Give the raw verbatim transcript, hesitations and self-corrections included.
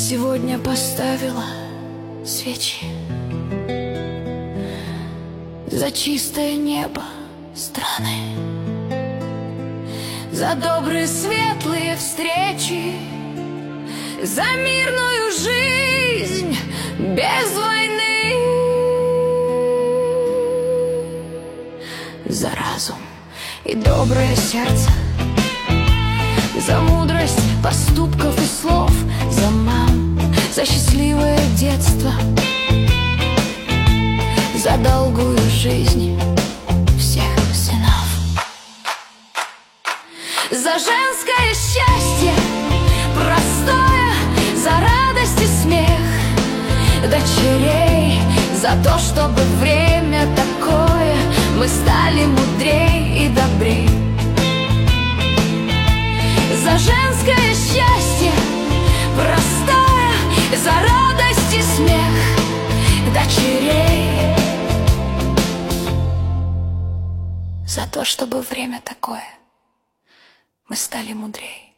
сегодня поставила свечи за чистое небо страны, за добрые светлые встречи, за мирную жизнь без войны, за разум и доброе сердце, за мудрость поступков и слов, за мам, за счастливое детство, за долгую жизнь всех сынов, за женское счастье простое, за радость и смех дочерей, за то, чтобы время такое мы стали мудрей и добрей. За женское счастье простое, за радость и смех дочерей, за то, чтобы время такое мы стали мудрей.